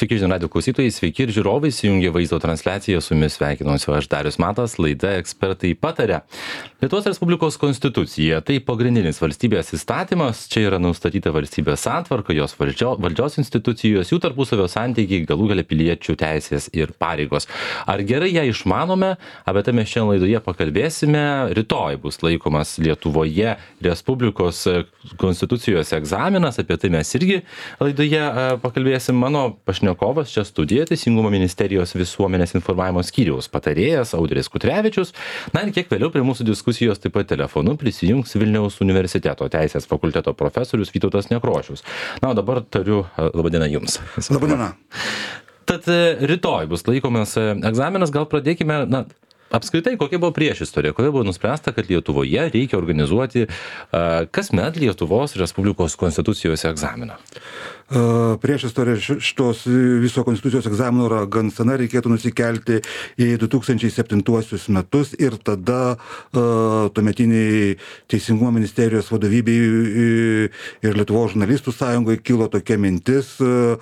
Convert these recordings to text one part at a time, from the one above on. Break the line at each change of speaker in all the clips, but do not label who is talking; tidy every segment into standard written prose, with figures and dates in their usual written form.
Sveiki žinių radijo klausytojai, sveiki ir žiūrovai, įsijungė vaizdo transliaciją, su jumis sveikinuosi aš Darius Matas, laida Ekspertai pataria. Lietuvos Respublikos konstitucija tai pagrindinis valstybės įstatymas, čia yra nustatyta valstybės santvarka, jos valdžios institucijos, jų tarpusavio santykiai, galų gale piliečių teisės ir pareigos. Ar gerai ją išmanome, apie tai mes šiandien laidoje pakalbėsime. Rytoj bus laikomas Lietuvoje Respublikos konstitucijos egzaminas, apie tai mes irgi laidoje pakalbėsim. Mano pašnekovas čia studijoje Teisingumo ministerijos visuomenės informavimo skyriaus patarėjas Audris Kutrevičius. Na ir kiek vėliau prie mūsų diskusijos taip pat telefonu prisijungs Vilniaus universiteto teisės fakulteto profesorius Vytautas Nekrošius. Na, o dabar tariu labadiena jums.
Labadiena.
Tad rytoj bus laikomas egzaminas, gal pradėkime, apskritai, kokia buvo priešistorija, kodėl buvo nuspręsta, kad Lietuvoje reikia organizuoti kasmet Lietuvos Respublikos konstitucijos egzaminą?
Priešistorija šitos viso konstitucijos egzamino yra gan sena, reikėtų nusikelti į 2007 metus ir tada tuometiniai Teisingumo ministerijos vadovybei ir Lietuvos žurnalistų sąjungoje kilo tokia mintis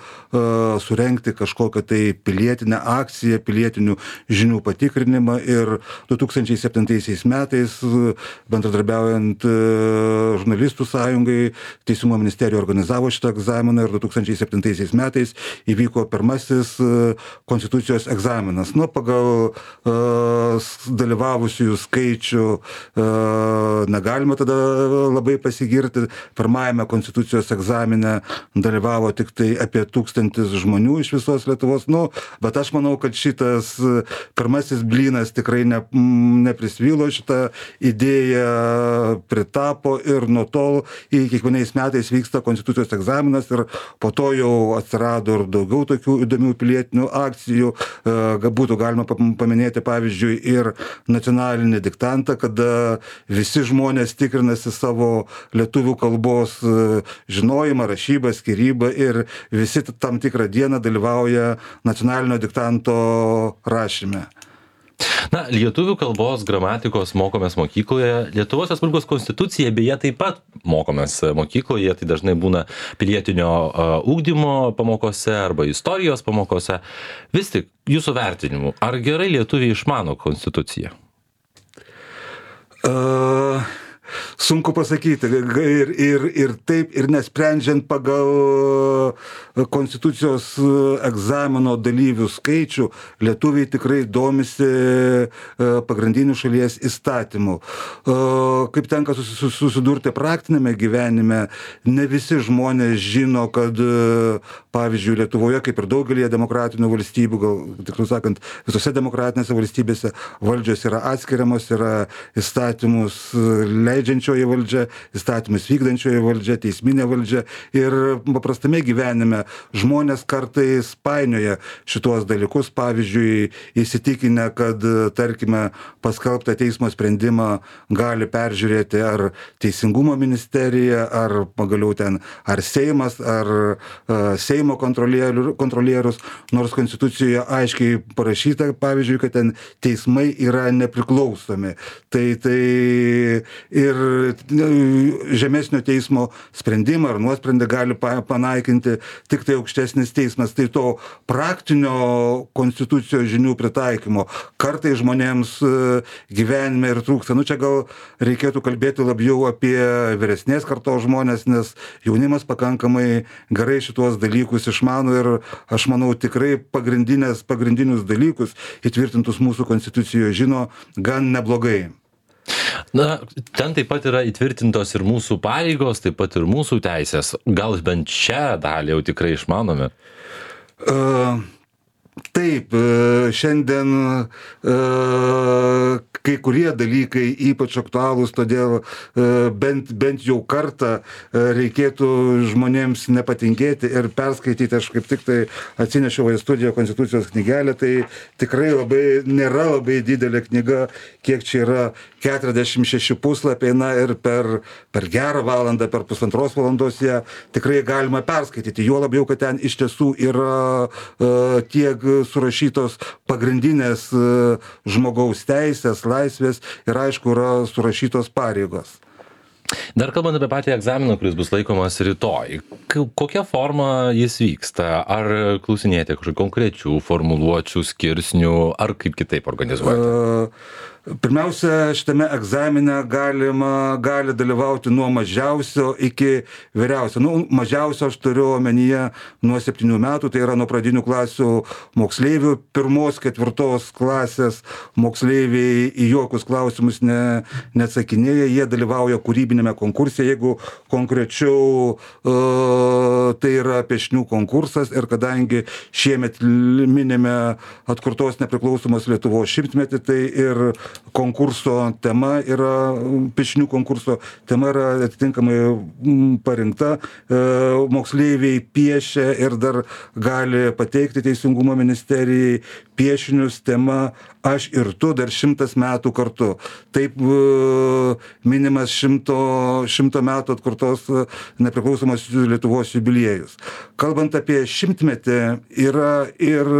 surengti kažkokią tai pilietinę akciją, pilietinių žinių patikrinimą ir 2007 metais bendradarbiaujant žurnalistų sąjungai Teisingumo ministerija organizavo šitą egzaminą ir 2007 metais įvyko pirmasis konstitucijos egzaminas. Pagal dalyvavusiųjų skaičių negalima tada labai pasigirti. Pirmajame konstitucijos egzamine dalyvavo tik tai apie 1000 žmonių iš visos Lietuvos. Bet aš manau, kad šitas pirmasis blynas tikrai neprisvylo, šitą idėją pritapo ir nuo tol kiekvienais metais vyksta konstitucijos egzaminas ir po to jau atsirado ir daugiau tokių įdomių pilietinių akcijų. Būtų galima paminėti, pavyzdžiui, ir nacionalinį diktantą, kada visi žmonės tikrinasi savo lietuvių kalbos žinojimą, rašybą, skyrybą ir visi tam tikrą dieną dalyvauja nacionalinio diktanto rašyme.
Lietuvių kalbos gramatikos mokomės mokykloje. Lietuvos Respublikos konstitucija beje taip pat mokomės mokykloje, tai dažnai būna pilietinio ugdymo pamokose arba istorijos pamokose. Vis tik, jūsų vertinimu, ar gerai lietuviai išmano konstituciją?
Sunku pasakyti. Ir taip, ir nesprendžiant pagal konstitucijos egzamino dalyvių skaičių, lietuviai tikrai domisi pagrindinių šalies įstatymų. Kaip tenka susidurti praktinėme gyvenime, ne visi žmonės žino, kad, pavyzdžiui, Lietuvoje, kaip ir daugelėje demokratinių valstybių, gal tiksliau sakant, visose demokratinėse valstybėse valdžios yra atskiriamos, yra įstatymus leidžiančioji valdžia, įstatymus vykdančioji valdžia, teisminė valdžia ir paprastame gyvenime žmonės kartais painioja šitos dalykus, pavyzdžiui, įsitikinę, kad, tarkime, paskelbtą teismo sprendimą gali peržiūrėti ar Teisingumo ministerija, ar pagaliau ten, ar Seimas, ar Seimo kontrolierius, nors konstitucijoje aiškiai parašyta, pavyzdžiui, kad ten teismai yra nepriklausomi. Tai ir žemesnio teismo sprendimą ar nuosprendį gali panaikinti tik tai aukštesnis teismas. Tai to praktinio konstitucijos žinių pritaikymo kartais žmonėms gyvenime ir trūksta. Čia gal reikėtų kalbėti labiau apie vyresnės kartos žmonės, nes jaunimas pakankamai gerai šitos dalykus išmano ir aš manau tikrai pagrindinius dalykus įtvirtintus mūsų konstitucijoje žino gan neblogai.
Ten taip pat yra įtvirtintos ir mūsų pareigos, taip pat ir mūsų teisės. Gal bent šią dalį jau tikrai išmanome?
Taip, šiandien kai kurie dalykai ypač aktualūs, todėl bent jau kartą reikėtų žmonėms nepatingėti ir perskaityti. Aš kaip tik tai atsinešiau į studiją konstitucijos knygelę, tai tikrai nėra labai didelė knyga, kiek čia yra 46 puslapiai, ir per gerą valandą, per pusantros valandos ją tikrai galima perskaityti. Juo labiau, kad ten iš tiesų yra tiek surašytos pagrindinės žmogaus teisės, laisvės ir aišku yra surašytos pareigos.
Dar kalbant apie patį egzaminą, kuris bus laikomas rytoj, kokia forma jis vyksta? Ar klausinėjate kažkokių konkrečių formuluočių, skirsnių, ar kaip kitaip organizuojate?
Pirmiausia, šitame egzamine gali dalyvauti nuo mažiausio iki vyriausio. Mažiausio aš turiu omenyje nuo 7 metų, tai yra nuo pradinių klasių moksleivių, 1-4 klasės moksleiviai į jokius klausimus neatsakinėja, jie dalyvauja kūrybinėme konkurse, jeigu konkrečiau tai yra piešinių konkursas ir kadangi šiemet minime atkurtos nepriklausomos Lietuvos 100-metį, tai ir konkurso tema yra, piešinių konkurso tema yra atitinkamai parinkta, moksleiviai piešia ir dar gali pateikti Teisingumo ministerijai piešinius tema Aš ir tu dar 100 metų kartu. Taip minimas 100 metų atkurtos nepriklausomos Lietuvos jubiliejus. Kalbant apie 100-metį, yra ir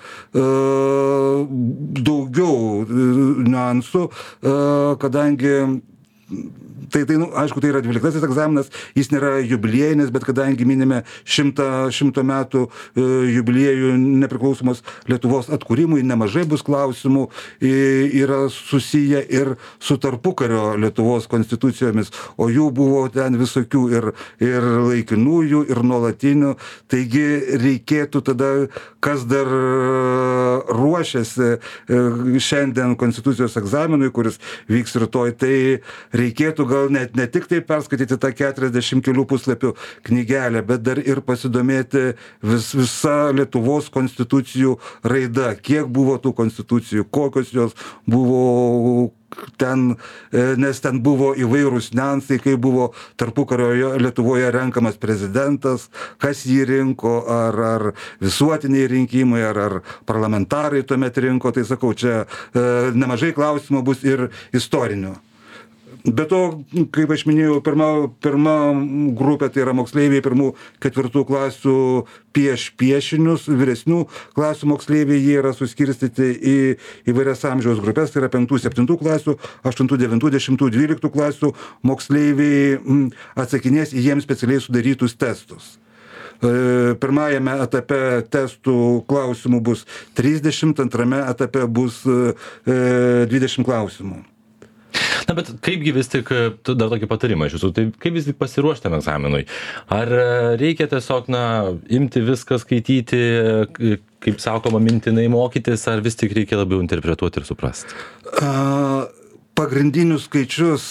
daugiau niuansų, kadangi aišku, tai yra 12 egzaminas, jis nėra jubiliejinis, bet kadangi minime 100 metų jubiliejų nepriklausomos Lietuvos atkūrimui, nemažai bus klausimų, yra susiję ir su tarpukario Lietuvos konstitucijomis, o jų buvo ten visokių ir laikinųjų, ir nuolatinių, taigi reikėtų tada, kas dar ruošiasi šiandien konstitucijos egzaminui, kuris vyks rytoj, tai reikėtų gal net ne tik tai perskaityti tą 40 kelių puslapių knygelę, bet dar ir pasidomėti visa Lietuvos konstitucijų raida, kiek buvo tų konstitucijų, kokios jos buvo ten, nes ten buvo įvairūs niuansai, kai buvo tarpukario Lietuvoje renkamas prezidentas, kas jį rinko, ar visuotiniai rinkimai, ar parlamentarai tuomet rinko, tai sakau, čia nemažai klausimų bus ir istorinių. Be to, kaip aš minėjau, pirma grupė, tai yra moksleiviai 1-4 klasių piešinius, vyresnių klasių moksleiviai, jie yra suskirstyti į įvairias amžiaus grupės, tai yra 5-7 klasių, 8-9-10-12 klasių moksleiviai atsakinės į jiems specialiai sudarytus testus. Pirmajame etape testų klausimų bus 30, antrame etape bus 20 klausimų.
Na, bet kaipgi vis tik, dar tokį patarimą iš jūsų, tai kaip vis tik pasiruošti tam egzaminui? Ar reikia tiesiog, imti viską skaityti, kaip sakoma, mintinai mokytis, ar vis tik reikia labiau interpretuoti ir suprasti?
Pagrindinius skaičius,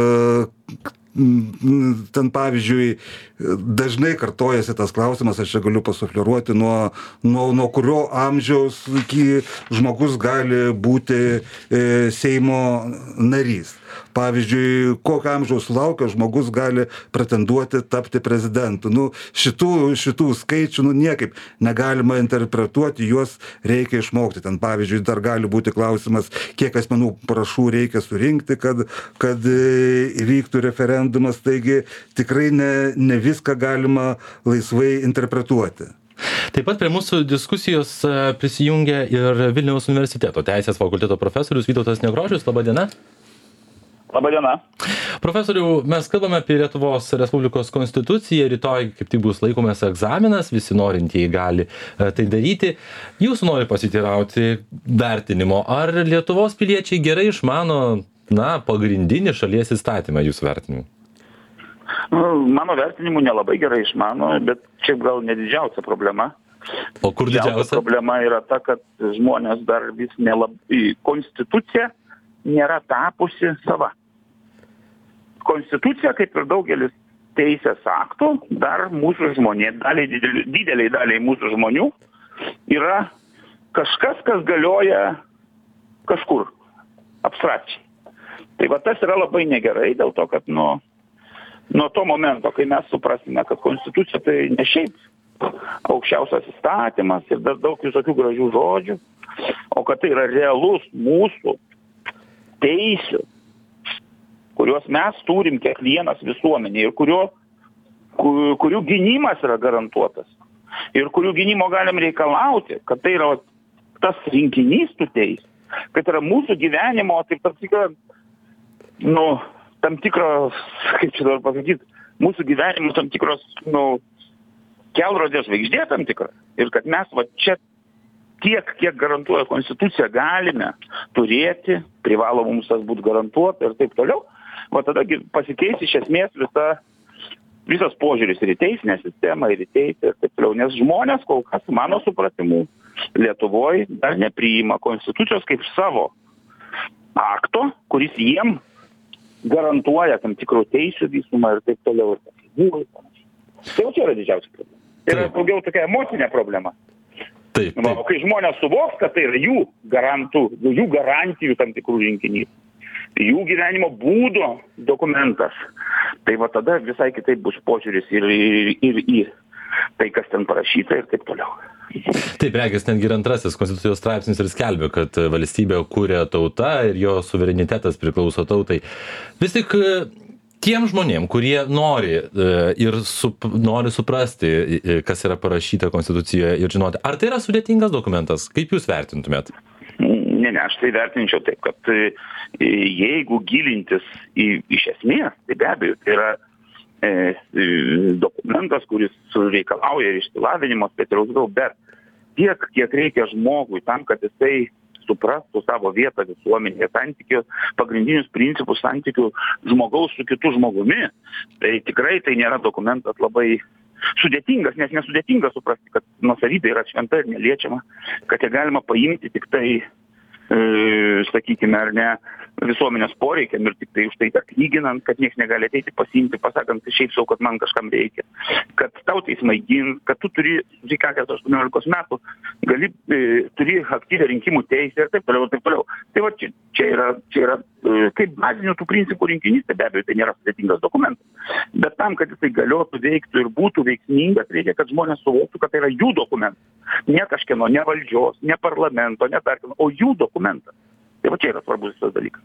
ten pavyzdžiui, dažnai kartojasi tas klausimas, aš čia galiu pasufliruoti, nuo kurio amžiaus žmogus gali būti Seimo narys. Pavyzdžiui, kokio amžiaus laukia žmogus gali pretenduoti tapti prezidentu. Šitų skaičių niekaip negalima interpretuoti, juos reikia išmokti. Ten, pavyzdžiui, dar gali būti klausimas, kiek asmenų parašų reikia surinkti, kad įvyktų referendumas. Taigi tikrai ne viską galima laisvai interpretuoti.
Taip pat prie mūsų diskusijos prisijungia ir Vilniaus universiteto teisės fakulteto profesorius Vytautas Nekrošius. Labą dieną.
Labadiena.
Profesoriau, mes kalbame apie Lietuvos Respublikos konstituciją, rytoj kaip tik bus laikomas egzaminas, visi norintieji gali tai daryti. Jūsų nori pasiteirauti vertinimo, ar Lietuvos piliečiai gerai išmano, pagrindinį šalies įstatymą jūsų vertinimu?
Mano vertinimu nelabai gerai išmano, bet čia gal ne didžiausia problema.
O kur didžiausia?
Problema yra ta, kad žmonės dar vis nelabai, konstitucija nėra tapusi sava. Konstitucija, kaip ir daugelis teisės aktų, dar mūsų dideliai daliai mūsų žmonių yra kažkas, kas galioja kažkur, abstrakčiai. Tai va tas yra labai negerai, dėl to, kad nuo to momento, kai mes suprasime, kad konstitucija tai ne šiaip aukščiausias įstatymas ir dar daug visokių gražių žodžių, o kad tai yra realus mūsų teisių, kuriuos mes turim kiekvienas visuomenė ir kurių gynimas yra garantuotas ir kurių gynimo galim reikalauti, kad tai yra tas rinkinys tų teisų, kad yra mūsų gyvenimo, taip tam tikros, kaip čia dabar pasakyti, mūsų gyvenimo tam tikros, kelrodės žvaigždė tam tikra. Ir kad mes va čia tiek, kiek garantuoja konstitucija, galime turėti, privalo mums tas būti garantuota ir taip toliau, va tada pasikeis iš esmės visas požiūris ir į teisinę sistemą, ir į teisę ir taip toliau. Nes žmonės kol kas, mano supratimu, Lietuvoje dar nepriima konstitucijos kaip savo akto, kuris jiem garantuoja tam tikrų teisių visumą ir taip toliau. Tai čia yra didžiausia problema. Tai yra daugiau tokia emocinė problema.
Taip.
O kai žmonės suvoks, kad tai yra jų garantijų tam tikrų rinkinys, jų gyvenimo būdo dokumentas, tai va tada visai kitaip bus požiūris ir į tai, kas ten parašyta ir taip toliau.
Taip, regis, netgi ir antrasis konstitucijos straipsnis ir skelbia, kad valstybė kuria tauta ir jo suverenitetas priklauso tautai. Vis tik tiem žmonėm, kurie nori nori suprasti, kas yra parašyta konstitucijoje ir žinoti, ar tai yra sudėtingas dokumentas, kaip jūs vertintumėt?
Ne, aš tai vertinčiau taip, kad jeigu gilintis iš esmės, tai be abejo, tai yra dokumentas, kuris reikalauja ir išsilavinimo specialaus, bet tiek, kiek reikia žmogui tam, kad jisai suprastų savo vietą visuomenėje, santykių, pagrindinius principus santykių žmogaus su kitu žmogumi, tai tikrai tai nėra dokumentas labai sudėtingas, nes nesudėtinga suprasti, kad nuosavybė yra šventa ir neliečiama, kad ją galima paimti tik tai, sakykime, ar ne, visuomenės poreikiam ir tik tai už tai atlyginant, kad nieks negali ateiti pasiimti, pasakant šiaip sau, kad man kažkam reikia. Kad tau teismai gins, kad tu turi, reikia 18 metų, turi aktyvią rinkimų teisę ir taip toliau, ir taip toliau. Tai va, čia yra kaip bazinių tų principų rinkinys, tai be abejo, tai nėra sudėtingas dokumentas. Bet tam, kad jisai galiotų, veiktų ir būtų veiksmingas, reikia, kad žmonės suvoktų, kad tai yra jų dokumentas. Ne kažkieno, ne valdžios, ne parlamento, ne tarkino, o jų dokumentas. Tai va čia yra svarbus tas dalykas.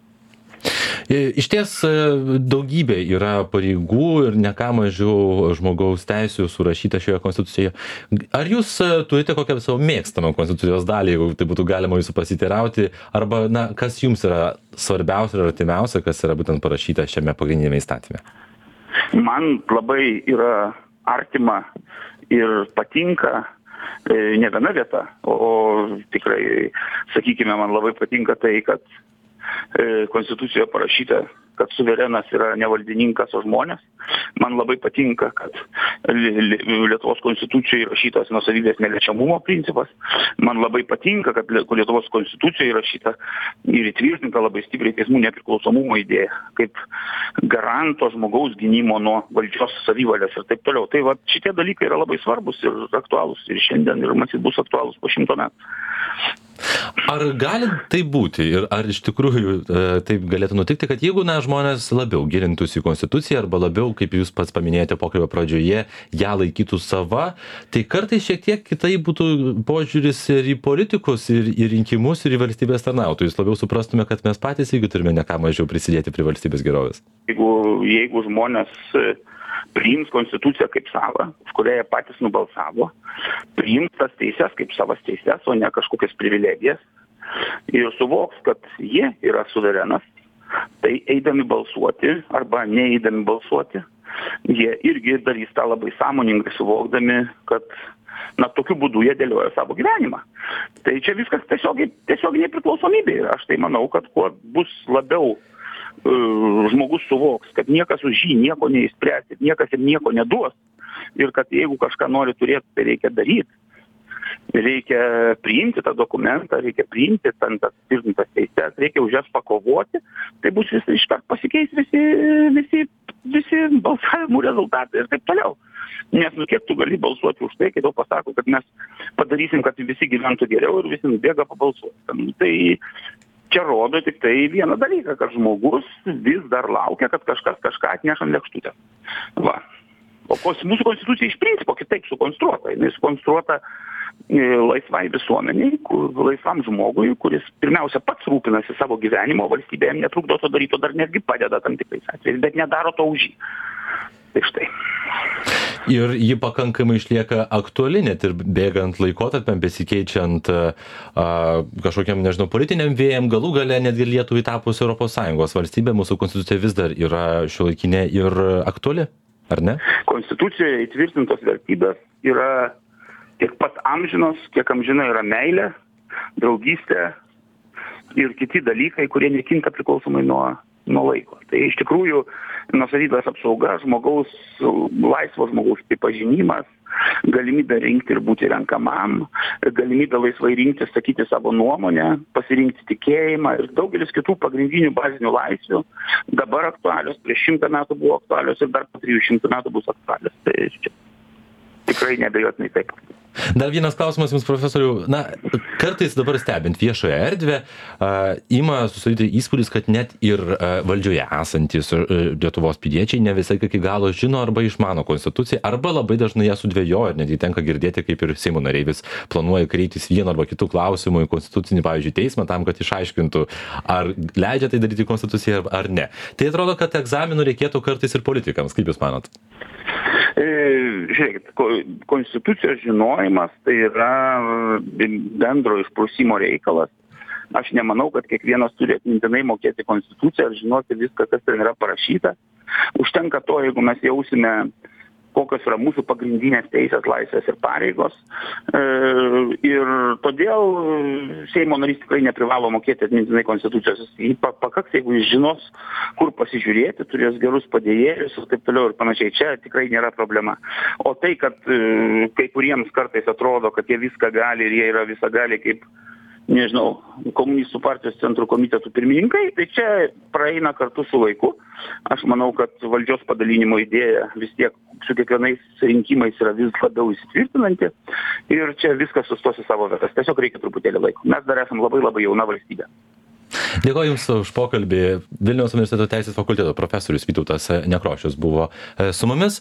Iš ties daugybė yra pareigų ir ne ką mažiau žmogaus teisių surašyta šioje konstitucijoje. Ar jūs turite kokią savo mėgstamą konstitucijos dalį, jeigu tai būtų galima jūsų pasiteirauti, arba kas jums yra svarbiausia ir artimiausia, kas yra būtent parašyta šiame pagrindinėme įstatyme?
Man labai yra artima ir patinka ne viena vieta, o tikrai, sakykime, man labai patinka tai, kad konstitucijoje parašyta, kad suverenas yra ne valdininkas, o žmonės. Man labai patinka, kad Lietuvos konstitucijoje įrašytas nuosavybės neliečiamumo principas. Man labai patinka, kad Lietuvos konstitucijoje įrašyta ir įtvirtinta labai stipriai teismų nepriklausomumo idėja, kaip garanto žmogaus gynimo nuo valdžios savivalės ir taip toliau. Tai va, šitie dalykai yra labai svarbus ir aktualūs ir šiandien, ir matyt bus aktualūs po 100 metų.
Ar gali tai būti ir ar iš tikrųjų taip galėtų nutikti, kad jeigu žmonės labiau gilintųsi į konstituciją arba labiau, kaip jūs pats paminėjote pokalbio pradžioje, ją laikytų sava, tai kartais šiek tiek kitaip būtų požiūris ir į politikus, ir į rinkimus, ir į valstybės tarnautojus. Labiau suprastume, kad mes patys irgi turime ne ką mažiau prisidėti prie valstybės gerovės.
Jeigu žmonės priims konstituciją kaip savą, už kurią jie patys nubalsavo, priims tas teises kaip savas teises, o ne kažkokias privilegijas ir suvoks, kad jie yra suverenas, tai eidami balsuoti arba neeidami balsuoti, jie irgi darys tą labai sąmoningai suvokdami, kad tokiu būdu jie dėlioja savo gyvenimą. Tai čia viskas tiesiog nepriklausomybė. Aš tai manau, kad kuo bus labiau žmogus suvoks, kad niekas už jį nieko neįspręs ir niekas ir nieko neduos. Ir kad jeigu kažką nori turėti, tai reikia daryti. Reikia priimti tą dokumentą, reikia priimti tas tvirtintas teises, reikia už jas pakovoti. Tai bus iškart pasikeis visi balsavimų rezultatai ir taip toliau. Nes kiek tu gali balsuoti už tai, kai tau pasako, kad mes padarysim, kad visi gyventų geriau ir visi nubėga pabalsuoti. Tai čia rodo tik tai vieną dalyką, kad žmogus vis dar laukia, kad kažkas kažką atneš ant lėkštutės. Va. O mūsų konstitucija iš principo kitaip sukonstruota. Jinai sukonstruota laisvai visuomeniai, laisvam žmogui, kuris pirmiausia pats rūpinasi savo gyvenimo, valstybė jam netrukdo to daryti, o dar netgi padeda tam tikrais atvejais, bet nedaro to už jį. Tai štai.
Ir ji pakankamai išlieka aktuali net ir bėgant laikotarpiam, besikeičiant kažkokiam, nežinau, politiniam vėjam, galų gale netgi Lietuvai tapus ES valstybė, mūsų konstitucija vis dar yra šiuolaikinė ir aktuali, ar ne?
Konstitucijoje įtvirtintos vertybės yra tiek pat amžinos, kiek amžina yra meilė, draugystė ir kiti dalykai, kurie nekinta priklausomai nuo laiko. Tai iš tikrųjų nuosavybės apsauga, laisvo žmogaus pripažinimas, galimybė rinkti ir būti renkamam, galimybė laisvai rinkti, sakyti savo nuomonę, pasirinkti tikėjimą ir daugelis kitų pagrindinių bazinių laisvių dabar aktualios, prieš 100 metų buvo aktualios ir dar po 300 metų bus aktualios. Tai čia tikrai neabejotinai taip.
Dar vienas klausimas jums, profesoriau. Na, kartais dabar stebint viešąją erdvę, ima susidaryti įspūdis, kad net ir valdžioje esantis Lietuvos piliečiai ne visai iki galo žino arba išmano konstituciją, arba labai dažnai ją sudvejoja ir netgi tenka girdėti, kaip ir Seimo nariai vis planuoja kreiptis vienu arba kitų klausimų į konstitucinį, pavyzdžiui, teismą tam, kad išaiškintų, ar leidžia tai daryti konstitucija ar ne. Tai atrodo, kad egzaminų reikėtų kartais ir politikams. Kaip jūs manot?
Žiūrėkit, konstitucijos žinojimas tai yra bendro išprusimo reikalas. Aš nemanau, kad kiekvienas turi atmintinai mokėti konstituciją ar žinoti viską, kas ten yra parašyta. Užtenka to, jeigu mes jausime, kokios yra mūsų pagrindinės teisės, laisvės ir pareigos. Ir todėl Seimo narys tikrai neprivalo mokėti atmintinai konstitucijos. Pakaks, jeigu jis žinos, kur pasižiūrėti, turės gerus padėjėjus ir taip toliau ir panašiai. Čia tikrai nėra problema. O tai, kad kai kuriems kartais atrodo, kad jie viską gali ir jie yra visagaliai kaip, nežinau, komunistų partijos centrų komitetų pirmininkai, tai čia praeina kartu su laiku. Aš manau, kad valdžios padalinimo idėja vis tiek su kiekvienais rinkimais yra vis labiau įsitvirtinanti ir čia viskas sustos į savo vietas. Tiesiog reikia truputėlį laiko. Mes dar esam labai labai jauna valstybė.
Dėkoju Jums už pokalbį. Vilniaus universiteto teisės fakulteto profesorius Vytautas Nekrošius buvo su mumis.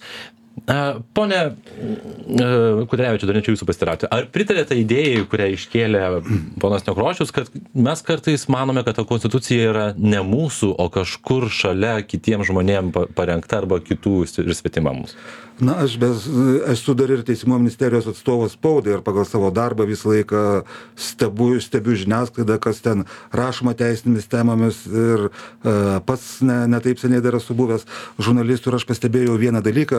Pone Kudrevičiau, dar norėčiau jūsų pasiteirauti. Ar pritarėte idėjai, kurią iškėlė ponas Nekrošius, kad mes kartais manome, kad ta konstitucija yra ne mūsų, o kažkur šalia kitiems žmonėms parengta arba kitų ir svetima mums?
Na, aš esu dar ir Teisingumo ministerijos atstovas spaudai ir pagal savo darbą visą laiką stebiu žiniasklaidą, kas ten rašoma teisinėmis temomis ir pats ne taip seniai dar esu buvęs žurnalistų ir aš pastebėjau vieną dalyką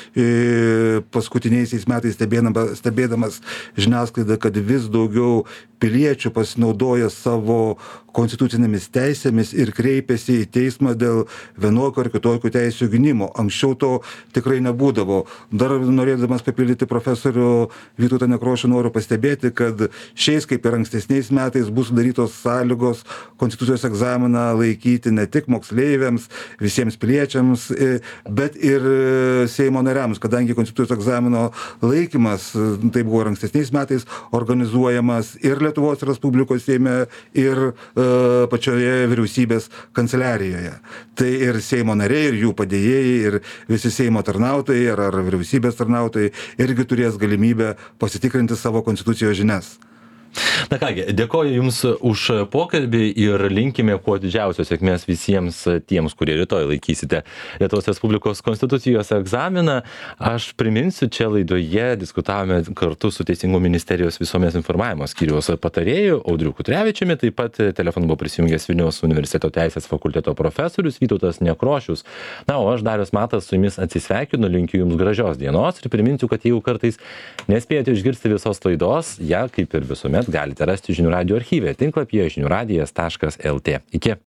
paskutiniaisiais metais stebėdamas žiniasklaidą, kad vis daugiau piliečių pasinaudoja savo konstitucinėmis teisėmis ir kreipiasi į teismą dėl vienokių ar kitokių teisių gynimo. Anksčiau to tikrai nebūdavo. Dar norėdamas papildyti profesorių Vytautą Nekrošių noriu pastebėti, kad šiais kaip ir ankstesniais metais bus sudarytos sąlygos konstitucijos egzaminą laikyti ne tik moksleiviams, visiems piliečiams, bet ir Seimo nariams, kadangi konstitucijos egzamino laikymas, tai buvo ir ankstesniais metais organizuojamas ir Lietuvos Respublikos Seime, ir pačioje vyriausybės kanceliarijoje. Tai ir Seimo nariai, ir jų padėjėjai, ir visi Seimo tarnautojai, ar vyriausybės tarnautojai irgi turės galimybę pasitikrinti savo konstitucijos žinias.
Na kągi, dėkoju Jums už pokalbį ir linkime kuo didžiausios sėkmės visiems tiems, kurie rytoj laikysite Lietuvos Respublikos konstitucijos egzaminą. Aš priminsiu, čia laidoje diskutavome kartu su Teisingumo ministerijos visuomenės informavimo skyriaus patarėju Audriu Kudrevičiumi, taip pat telefonu buvo prisijungęs Vilniaus universiteto teisės fakulteto profesorius Vytautas Nekrošius. Na, o aš Darius Matas su Jumis atsisveikinu, linkiu Jums gražios dienos ir priminsiu, kad jeigu kartais nespėjote išgirsti visos laidos, ją kaip ir visuomet galite rasti žinių radijo archyve tinklapyje žiniųradijas.lt. Iki.